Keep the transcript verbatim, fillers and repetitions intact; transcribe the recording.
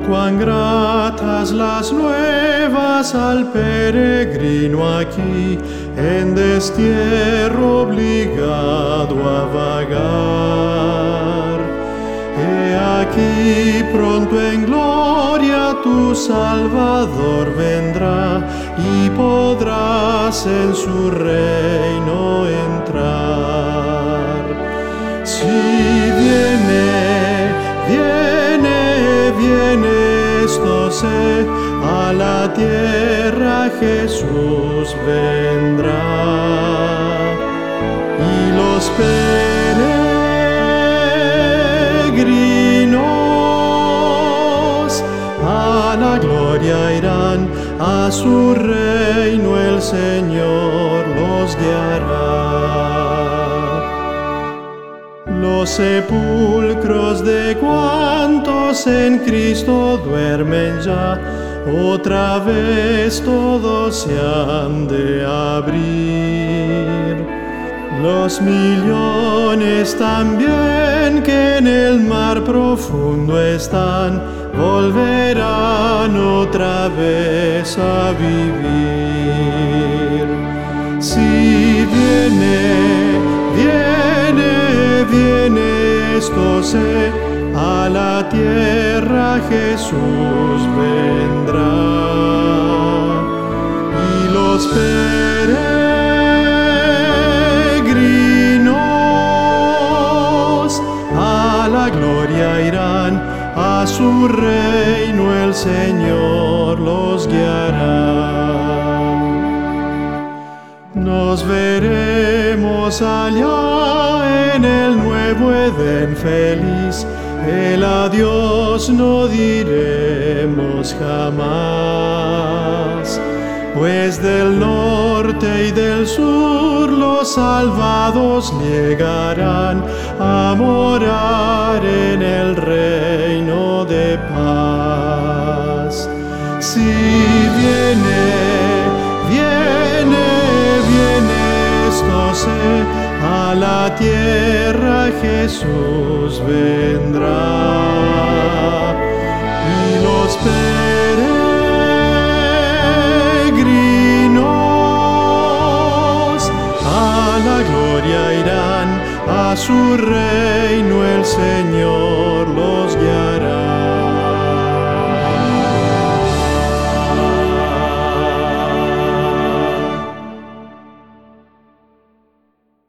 cuán gratas las nuevas al peregrino aquí, en destierro obligado a vagar. He aquí pronto en gloria tu Salvador vendrá, y podrás en su reino entrar. Si viene, viene, viene, esto sé, a la tierra Jesús vendrá. Y los peregrinos a la gloria irán, a su reino el Señor los guiará. Los sepulcros de cuantos en Cristo duermen ya, otra vez todos se han de abrir. Los millones también que en el mar profundo están, volverán otra vez a vivir. Si viene, viene, viene, esto sé, a la tierra Jesús vendrá. Y los peregrinos a la gloria irán, a su reino el Señor los guiará. Nos veremos allá en el nuevo Edén feliz, el adiós no diremos jamás, pues del norte y del sur los salvados llegarán a morar en el reino de paz. Si viene, viene, viene, esto sé, a la tierra Jesús vendrá. Y los peregrinos a la gloria irán, a su reino el Señor los